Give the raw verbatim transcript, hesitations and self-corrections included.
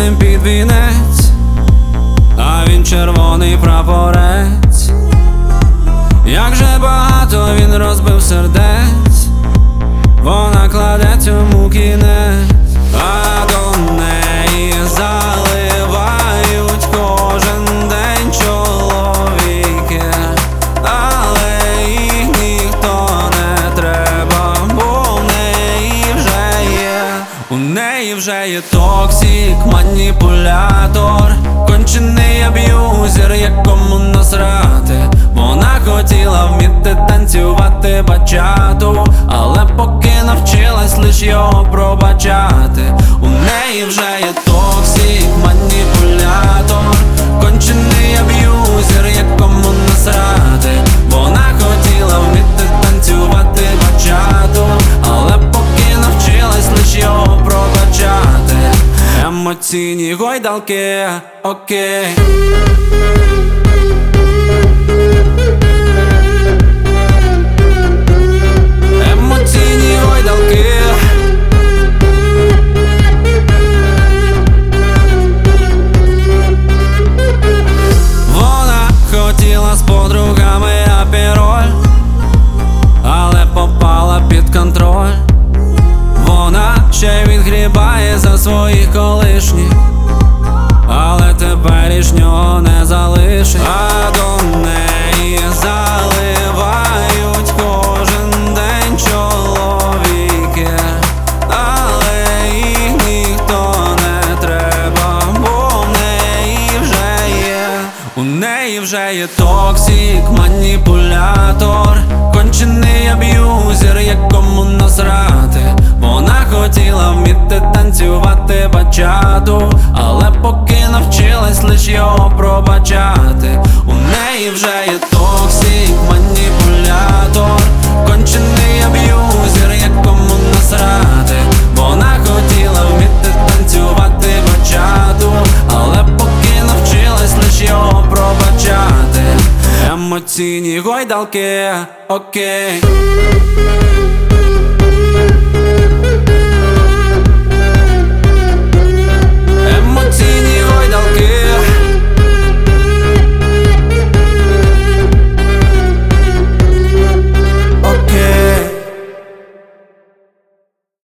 ним під вінець, а він червоний прапорець. Як же багато він розбив сердець, вона кладе цьому кінець. А до неї заливають кожен день чоловіки, але їх ніхто не треба, бо в неї вже є. У неї вже є токсик, маніпулятор, кончений аб'юзер, якому насрати. Вона хотіла вміти танцювати бачату, але поки навчилась лиш його пробачати. У неї вже є токсик, маніпулятор, кончений аб'юзер, якому насрати. Вона хотіла вміти танцювати бачату, але поки навчилась лиш його пробачати. Емоційні гойдалки, окей. Хотіла з подругами апіроль, але попала під контроль. Вона ще відгрібає за своїх колишніх, але теперішнього не залишить. А до неї заливають кожен день чоловіки, але їх ніхто не треба, бо в неї вже є. У неї вже є токсик, маніпулятор, кончений аб'юзер, якому насрати. Вона хотіла вміти танцювати бачату, але поки навчилась лиш його пробачати. У неї вже є токсик, маніпулятор, кончений аб'юзер, якому насрати. Вона хотіла вміти танцювати бачату, але поки навчилась лиш його пробачати. Емоційні гойдалки, окей.